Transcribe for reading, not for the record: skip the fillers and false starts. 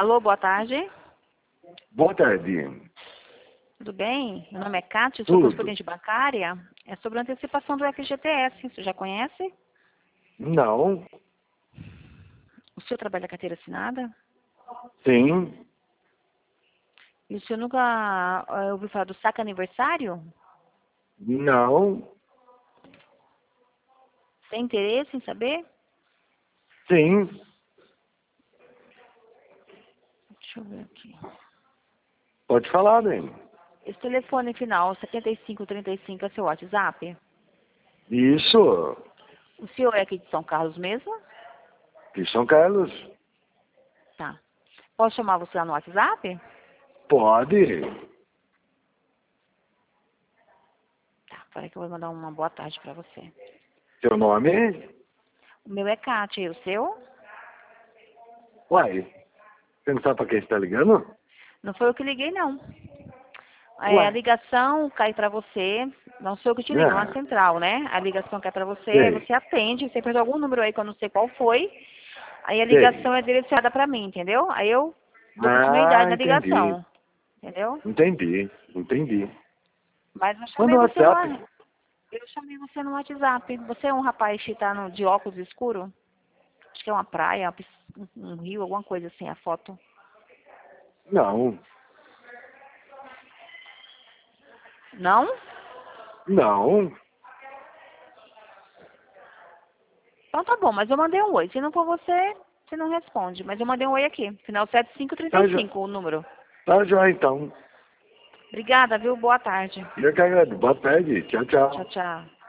Alô, boa tarde. Boa tarde. Tudo bem? Meu nome é Cátia, sou Tudo. correspondente bancária. É sobre a antecipação do FGTS. Você já conhece? Não. O senhor trabalha carteira assinada? Sim. E o senhor nunca ouviu falar do saque aniversário? Não. Tem interesse em saber? Sim. Deixa eu ver aqui. Pode falar, bem. Esse telefone final, 7535, é seu WhatsApp? Isso. O senhor é aqui de São Carlos mesmo? De São Carlos. Tá. Posso chamar você lá no WhatsApp? Pode. Tá, peraí que eu vou mandar uma boa tarde pra você. Seu nome? O meu é Cátia, e o seu? Uai. Você não sabe pra quem você tá ligando? Não foi eu que liguei, não. A Ué. ligação cai pra você, não sou eu que te ligo, é uma Ah, central, né? A ligação cai pra você, aí sei. você atende, você perdeu algum número aí que eu não sei qual foi, aí a ligação Sei. é direcionada pra mim, entendeu? Aí eu dou continuidade Ah, na entendi. ligação, entendeu? Entendi. Mas Manda o WhatsApp. eu chamei você no WhatsApp. Você é um rapaz que tá de óculos escuro? Acho que é uma praia, um rio, alguma coisa assim, a foto. Não. Não? Não. Então tá bom, mas eu mandei um oi. Se não for você, você não responde. Mas eu mandei um oi aqui. Final Tá, jo... 7535, o número. tá joia, então. Obrigada, viu? Boa tarde. Eu que agradeço. Boa tarde. Tchau, Tchau, tchau. tchau.